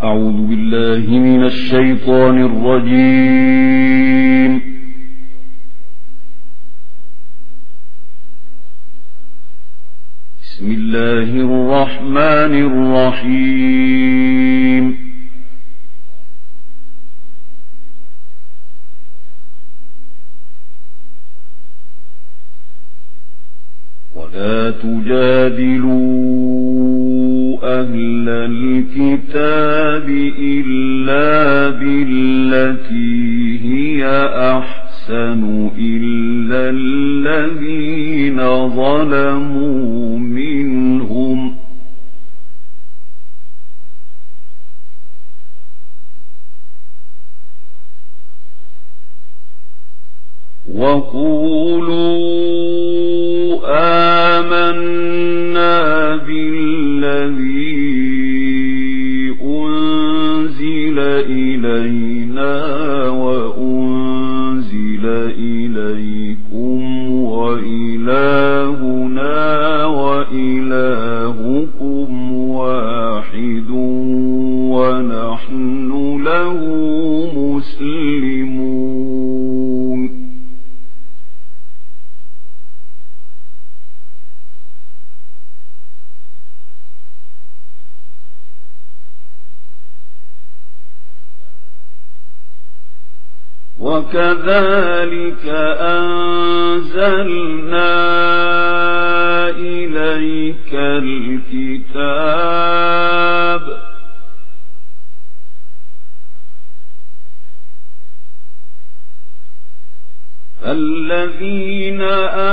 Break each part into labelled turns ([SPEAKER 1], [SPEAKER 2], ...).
[SPEAKER 1] أعوذ بالله من الشيطان الرجيم. بسم الله الرحمن الرحيم. ولا تجادلوا أهل الكتاب إلا بالتي هي أحسن إلا الذين ظلموا منهم وقولوا آمنا بالذي أنزل إلينا وأنزل إليكم وإلهنا وإلهكم واحد ونحن له مسلمون. وكذلك أنزلنا إليك الكتاب الذين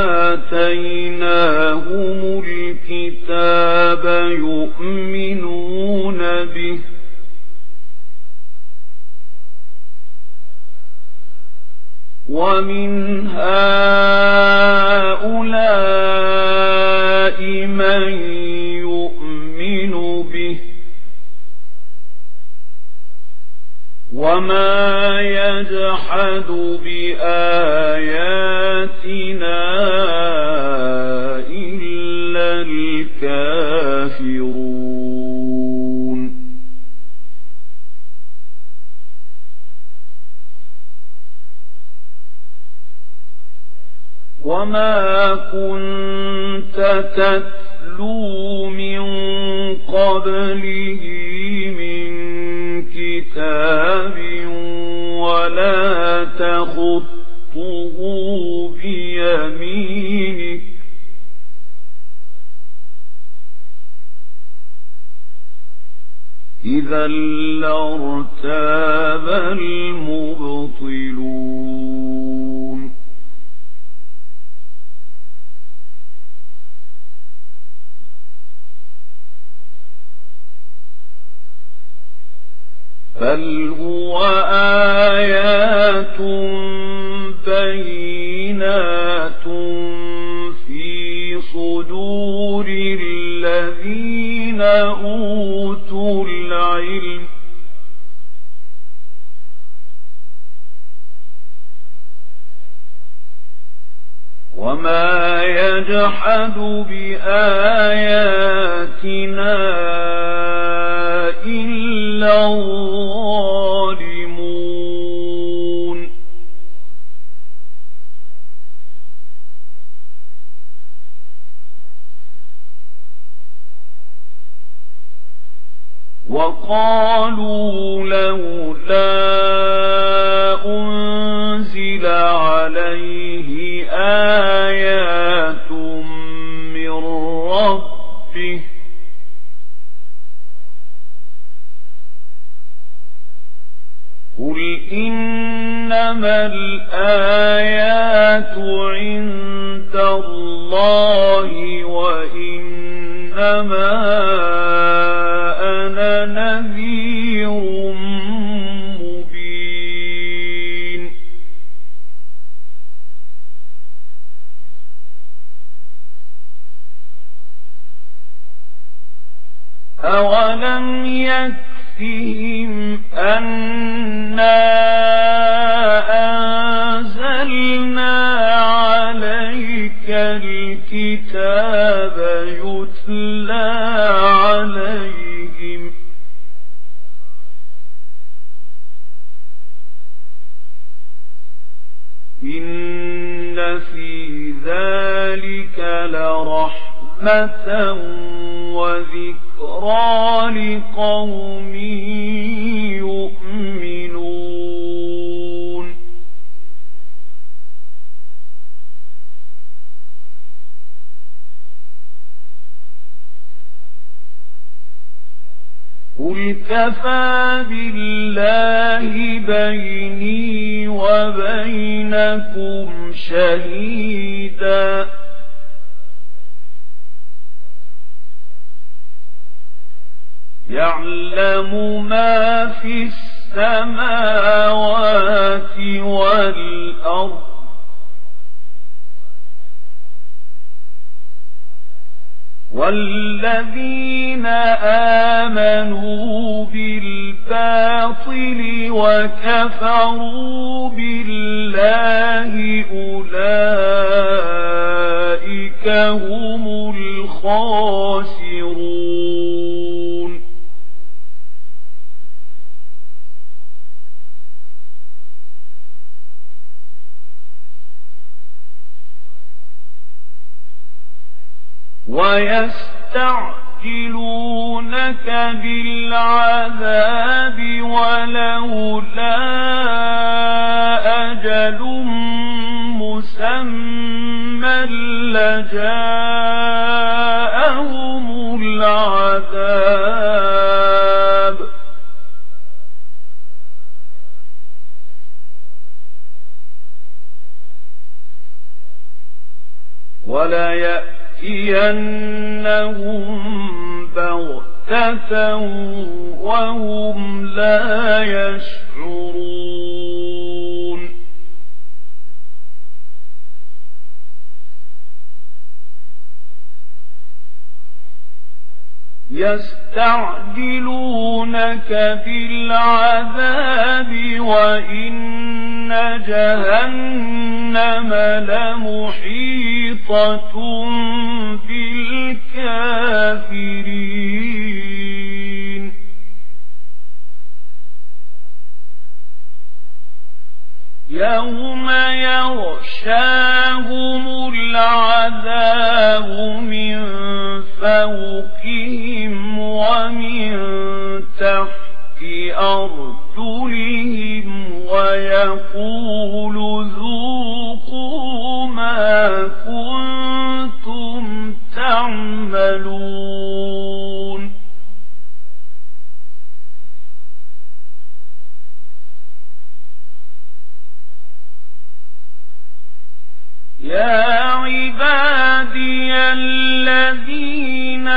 [SPEAKER 1] آتيناهم الكتاب يؤمنون به ومن هؤلاء من يؤمن به وما يجحد بآياتنا إلا الكافرون. وما كنت تتلو من قبله من كتاب ولا تخطه بيمينك إذا لارتاب المبطلون. بل هو آيات بينات في صدور الذين أوتوا العلم وما يجحد بآياتنا إلا الظالمون. وقالوا لولا أنزل عليه آيات من ربه قل إنما الآيات عند الله وإنما أنا نذير مبين. أولم يكفهم أنا أنزلنا عليك الكتاب يتلى عليهم لرحمة وذكرى لقوم يؤمنون قل كفى بالله بيني وبينكم شهيدا يعلم ما في السماوات والأرض والذين آمنوا بالباطل وكفروا بالله أولئك هم الخاسرون ويستعجلونك بالعذاب ولولا أجل مسمى لجاءهم العذاب وليأتينهم بغتة وهم لا يشعرون يستعجلونك بالعذاب وإن جهنم لمحيطة بالكافرين يوم يغشاهم العذاب من فوقهم ومن تحت أرجلهم ويقول ذوقوا ما كنتم تعملون يا عبادي الذين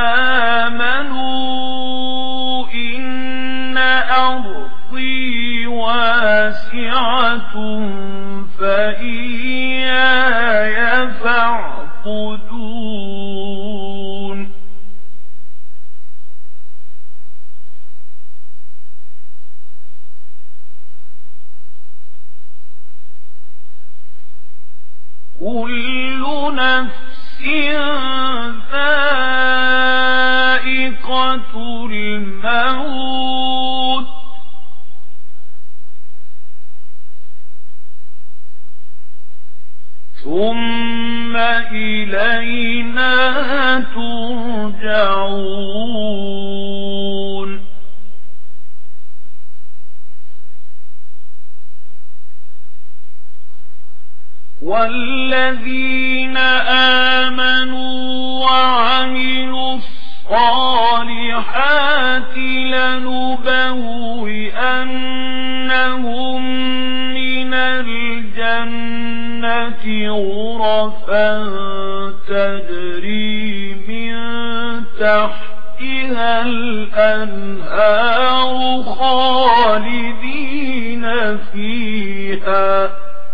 [SPEAKER 1] آمنوا إن أرضي واسعة فإياي فاعبدون كل نفس ذائقة الموت ثم إلينا ترجعون والذين آمنوا وعملوا الصالحات لنبوئنهم من الجنة غرفا تجري من تحتها الأنهار خالدين فيها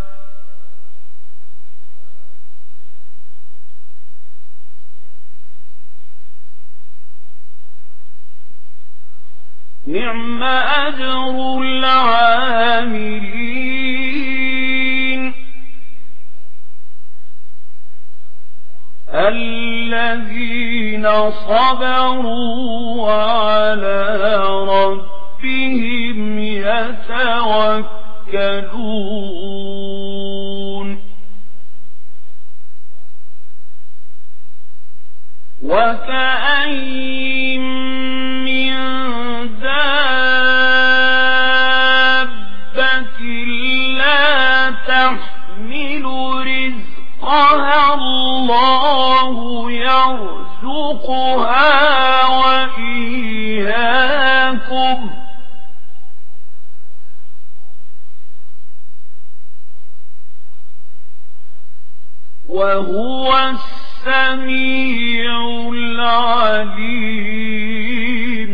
[SPEAKER 1] نعم أجر العاملين الذين صبروا وعلى ربهم يتوكلون وكأين من دابة لا تحمل رزقها الله يرزقها وإياكم وهو السميع العليم.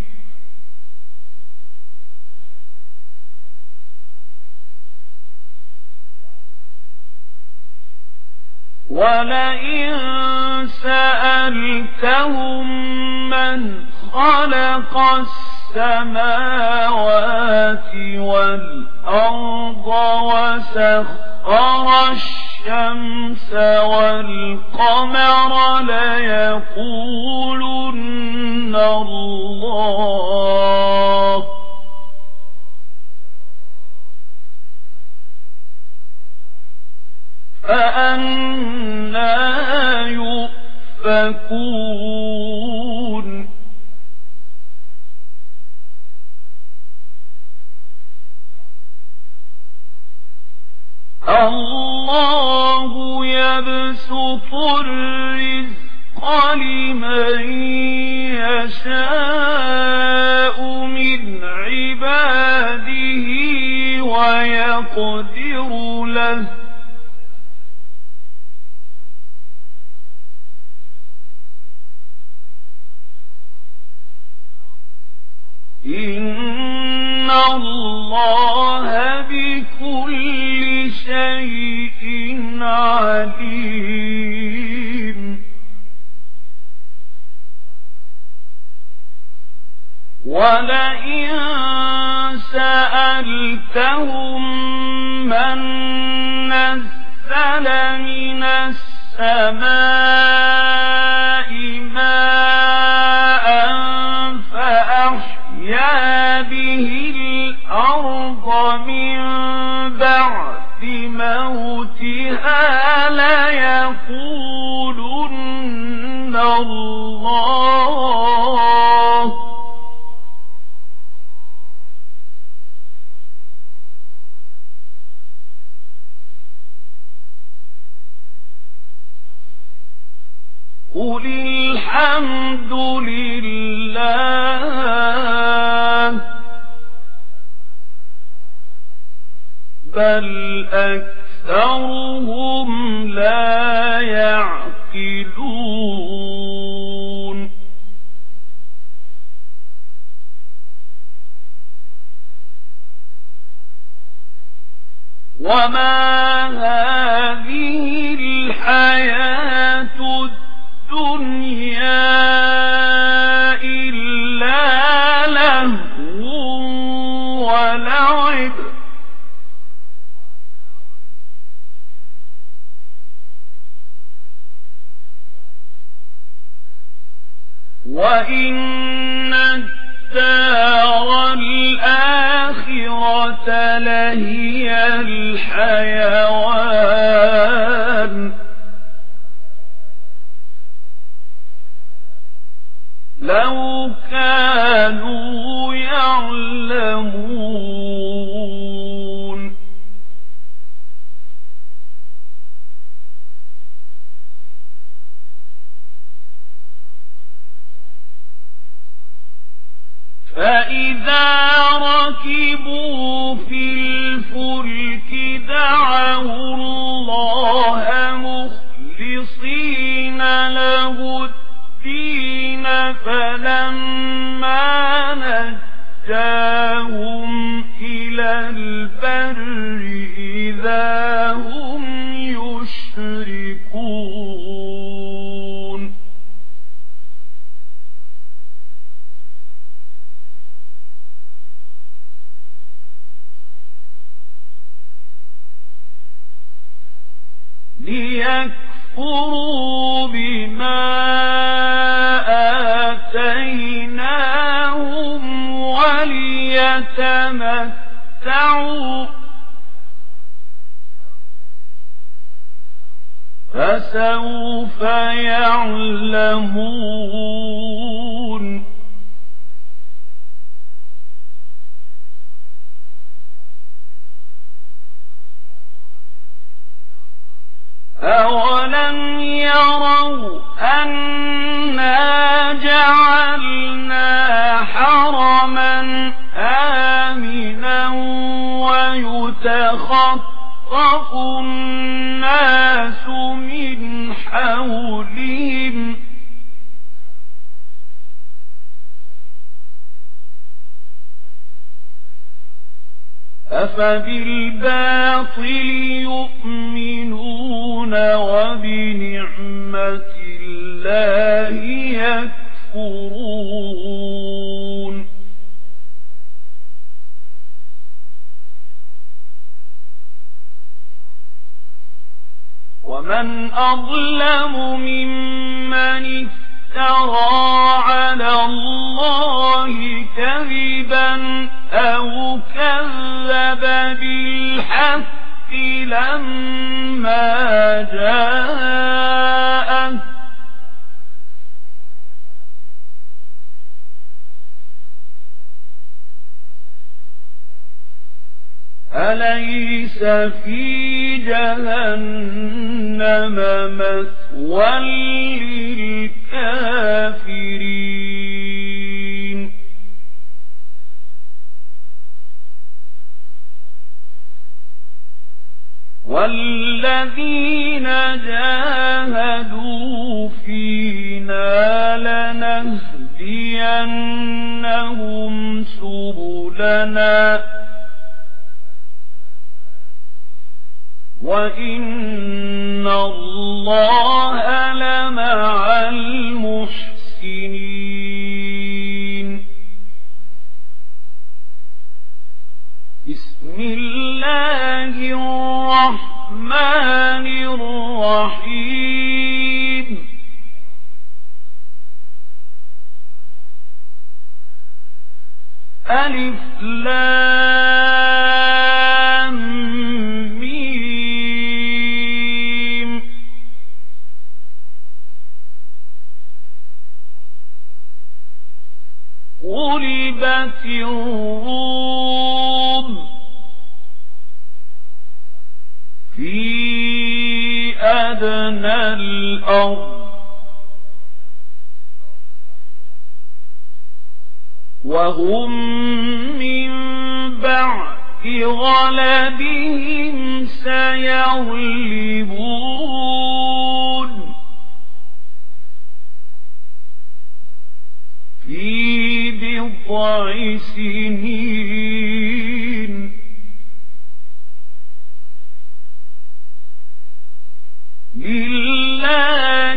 [SPEAKER 1] ولئن سألتهم من خلق السماوات والأرض وسخر الشمس والقمر ليقولن الله فأنى يؤفكون. الله يبسط الرزق لمن يشاء من عباده ويقدر له إن الله بكل شيء عليم. ولئن سألتهم من نزل من السماء ماء فأحيا به الأرض من بعد موتها ليقولن الله قل الحمد لله بل أكثرهم لا يعقلون. وما هذه الحياة الدنيا إلا لهو ولعب وإن الدار الآخرة لهي الحيوان لو كانوا يعلمون. فإذا ركبوا في الفلك دعوا الله مخلصين له الدين فلما نجاهم إلى البر إذا هم يشركون. ليكفروا بما آتيناهم وليتمتعوا فسوف يعلمون أولم يروا أنا جعلنا حرما آمنا ويتخطف الناس من حولهم أفبالباطل يؤمنون وبنعمة الله يكفرون ومن أظلم ممن افترى على الله كذبا أو كذب بالحق لما جاءه أليس في جهنم مثوى للكافرين والذين جاهدوا فينا لنهدينهم سبلنا وإن الله لمع المحسنين بسم الله الرحمن الرحيم ألف لام غلبت الروم في أدنى الأرض وهم من بعد غلبهم سيغلبون في بضع سنين لله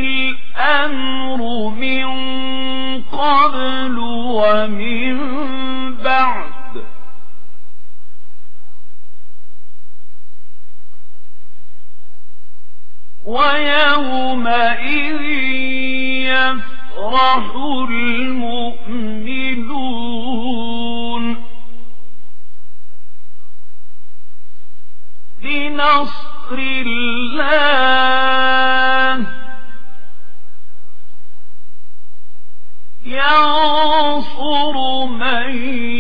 [SPEAKER 1] الأمر من قبل ومن بعد ويومئذ يفرح المؤمنون بنصر الله ينصر من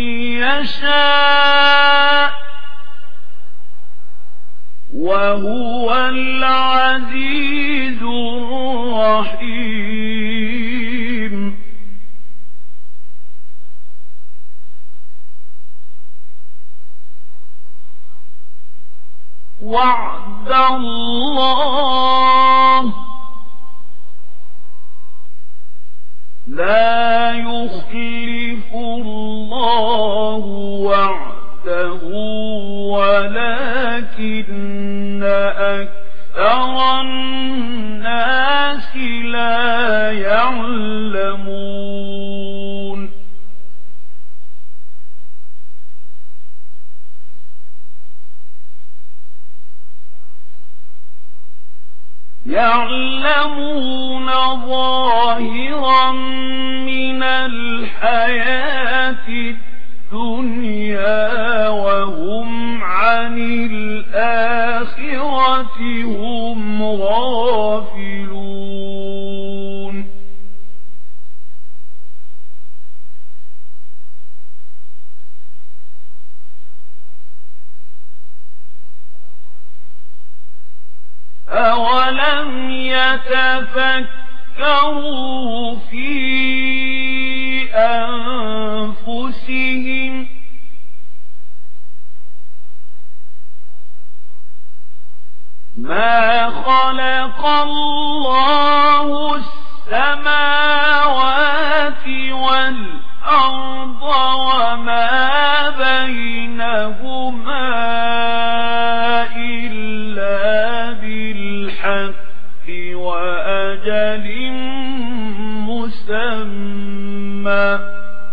[SPEAKER 1] يشاء وهو العزيز الرحيم وعد الله لا يخلف الله وعده ولكن أكثر الناس لا يعلمون يعلمون ظاهرا من الحياة الدنيا وهم عن الآخرة هم غافلون أولم يتفكروا في أنفسهم ما خلق الله السماوات والأرض وما بينهما إلا بالحق وأجل مسمى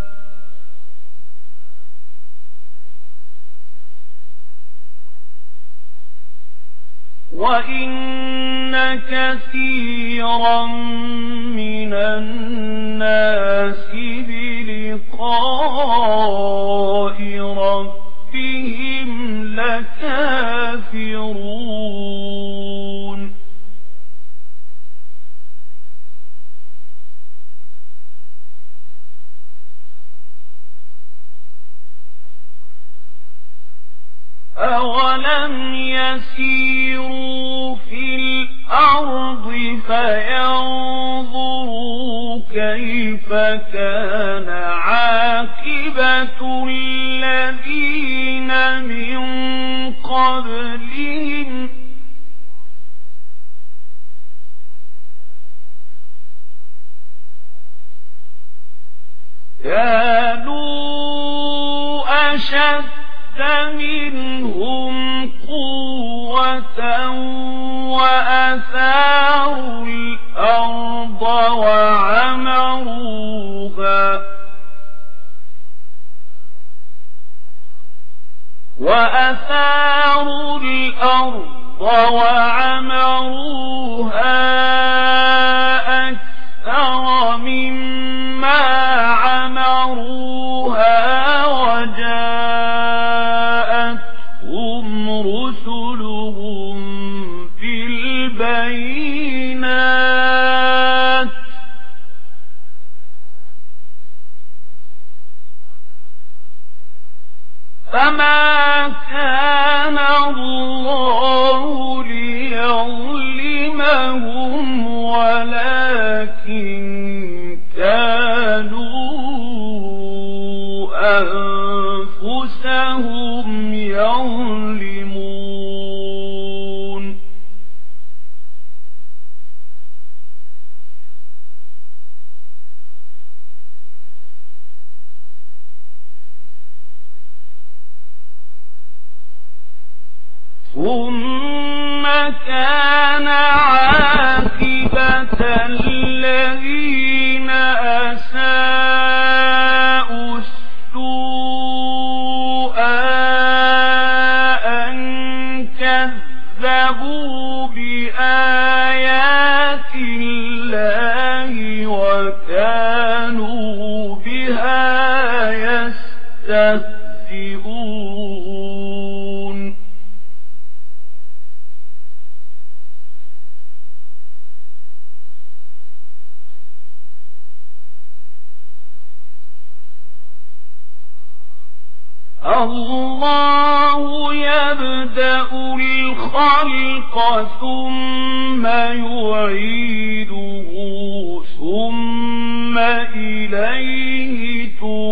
[SPEAKER 1] وإن كثيرا من الناس بلقاء ربهم لكافرون أولم يسيروا في الأرض فينظروا كيف كان عاقبة الذين من قبلهم كانوا أشد منهم قوة وأثاروا الأرض وعمروها أكثر مما عمروها وجاءتهم رسلهم بالبينات فما كان الله ليظلمهم ولكن كانوا أنفسهم يظلمون ثم كان عاقبة الذين أساءوا السوء أن كذبوا بآيات الله وكانوا بها يستهزئون الله يبدأ الخلق ثم يعيده ثم إليه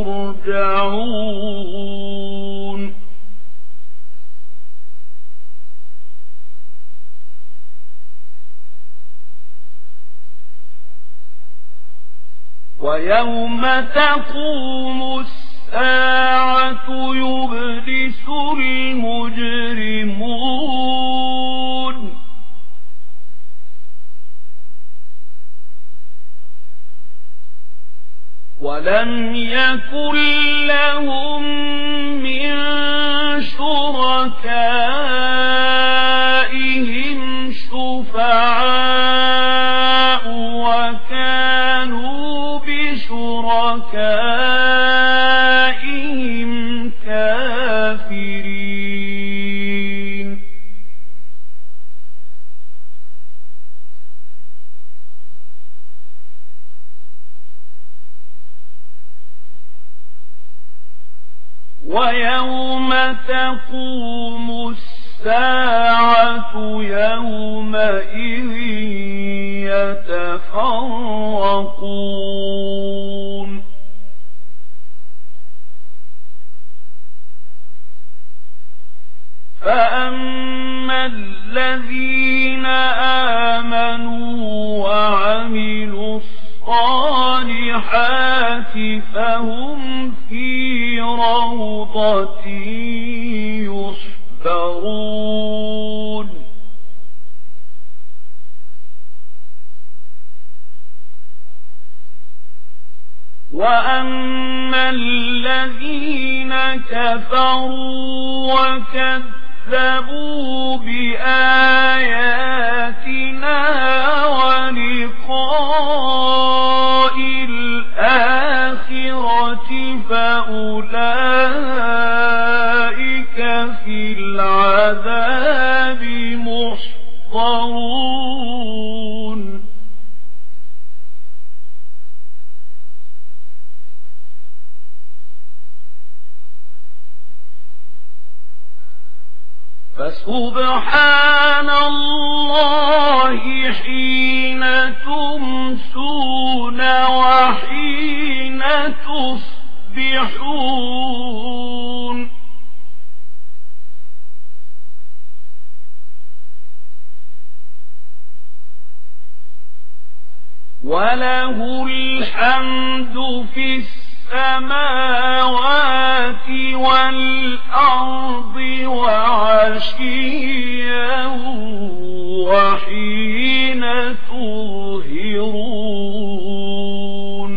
[SPEAKER 1] ترجعون ويوم تقوم الساعة يبلس المجرمون ولم يكن لهم من شركائهم شفعاء وكانوا بشركائهم ويوم تقوم الساعة يومئذ يتفرقون فأما الذين آمنوا وعملوا الصالحات فهم في روضة يحبرون وأما الذين كفروا وكذبوا بآياتنا ولقاء الآخرة فأولئك في العذاب محضرون فسبحان الله حين تمسون وحين تصبحون وله الحمد في السماوات والأرض وعشيا وحين تظهرون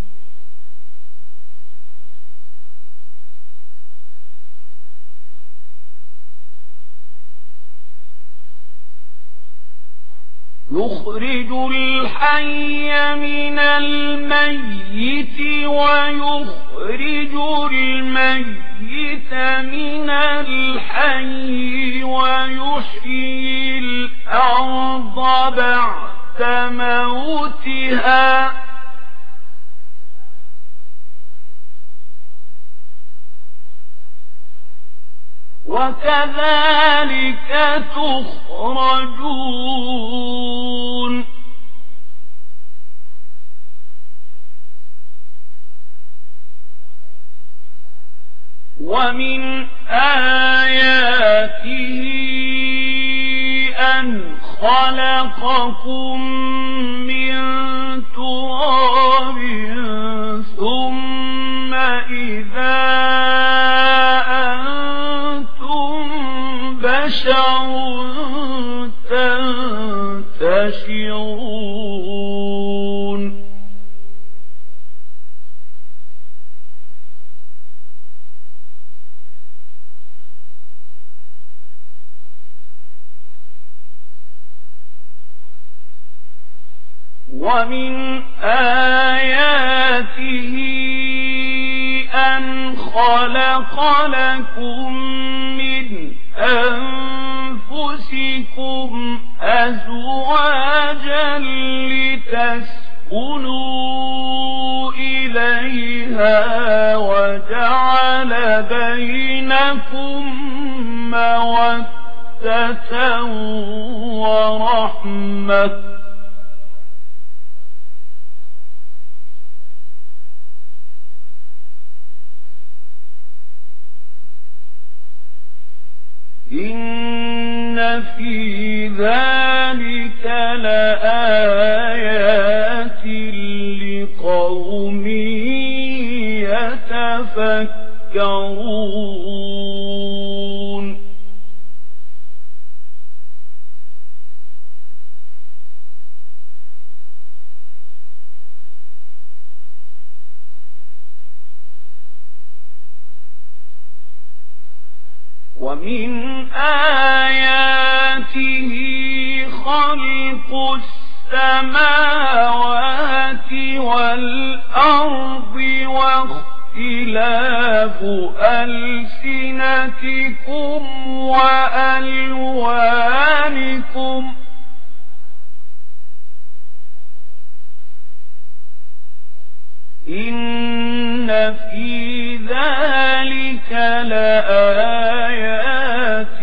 [SPEAKER 1] يخرج الحي من الميت ويخرج الميت من الحي ويحيي الأرض بعد موتها وكذلك تخرجون ومن آياته أن خلقكم من تراب ثم إذا أنتم بشر تنتشرون ومن آياته أن خلق لكم من أنفسكم أزواجا لتسكنوا إليها وجعل بينكم مودة ورحمة إن في ذلك لآيات لقوم يتفكرون ومن آياته خلق السماوات والأرض واختلاف ألسنتكم وألوانكم إن في ذلك لآيات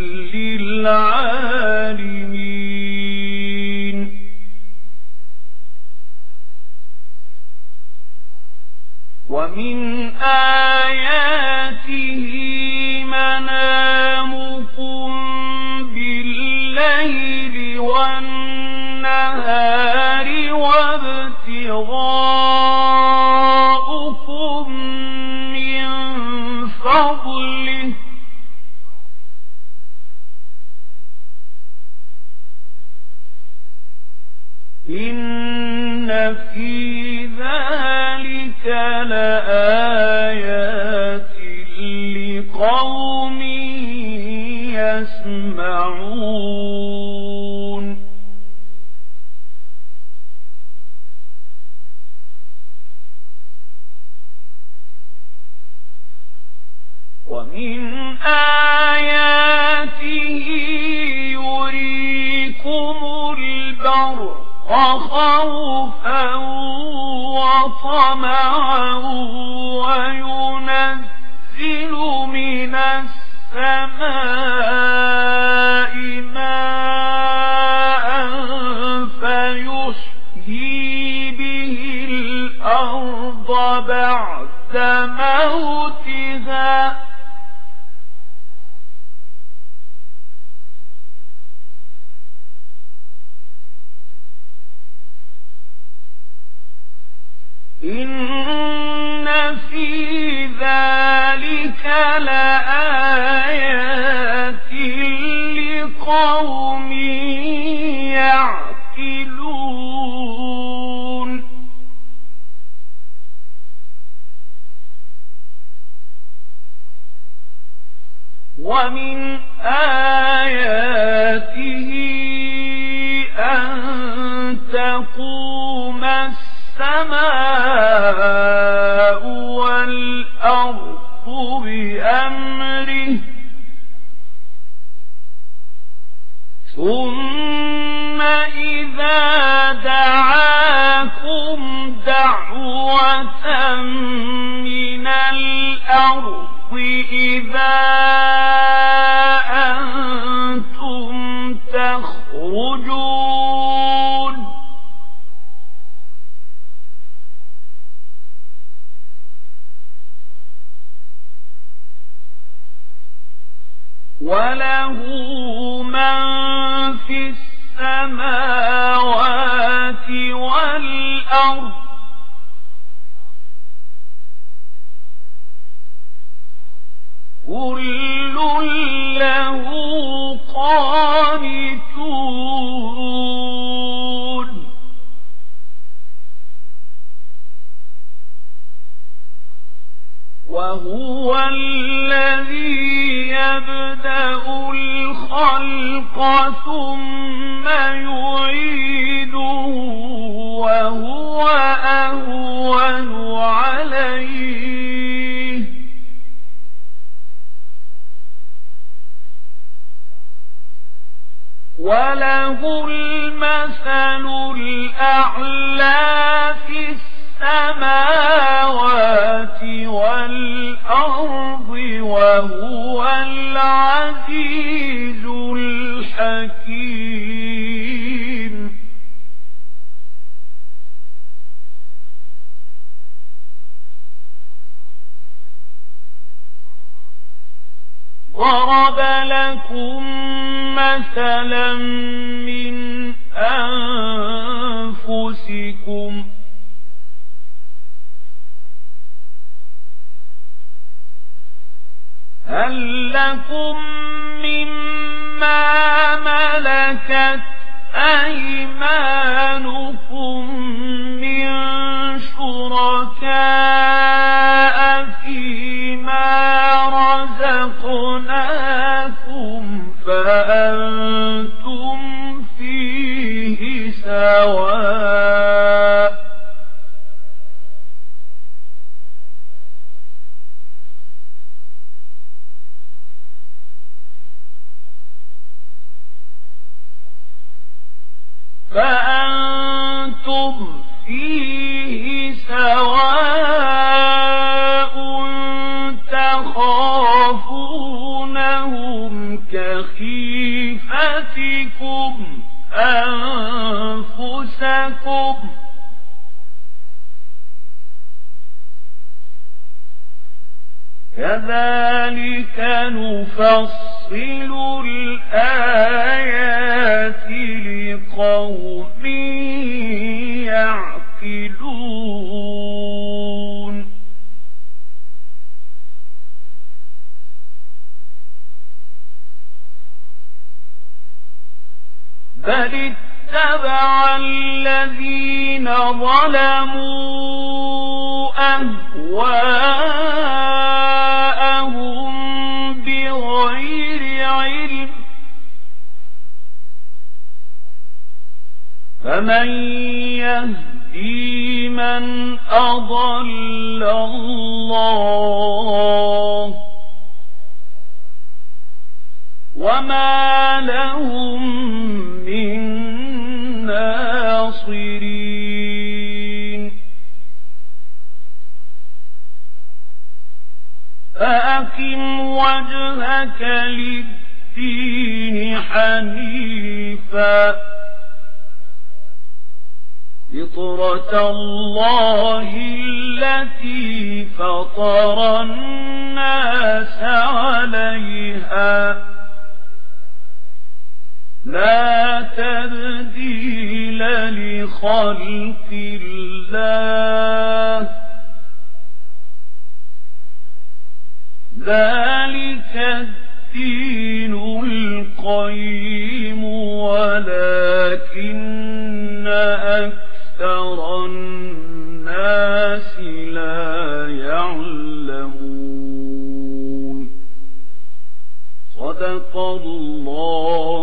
[SPEAKER 1] للعالمين ومن آياته منامكم بالليل والنهار وابتغاؤكم من فضله إن في ذلك لآيات لقوم يسمعون ومن آياته يريكم البرق خوفا وطمعا وينزل من السماء ماء فيحيي به الأرض بعد موتها إن في ذلك لآيات لقوم يعقلون ومن آياته أن تقوم السماء والأرض بأمره ثم إذا دعاكم دعوة من الأرض إذا أنتم تخرجون وله من في السماوات والأرض كل له قانتون وهو الذي يبدأ الخلق ثم يعيده وهو أهون عليه وله المثل الأعلى في السماوات والأرض وهو العزيز الحكيم ضرب لكم مثلا من أنفسكم هل لكم مما ملكت أيمانكم من شركاء فيما رزقناكم فأنتم فيه سواء فأنتم فيه سواء تخافونهم كخيفتكم أنفسكم كذلك نفصل الآيات لقوم يعقلون بل اتبع الذين ظلموا أهواءهم بغير علم فمن يهدي من أضل الله وما لهم من ناصرين فأقم وجهك للدين حنيفا فطرة الله التي فطر الناس عليها لا تبديل لخلق الله ذلك الدين القيم ولكن أكثر الناس لا يعلمون صدق الله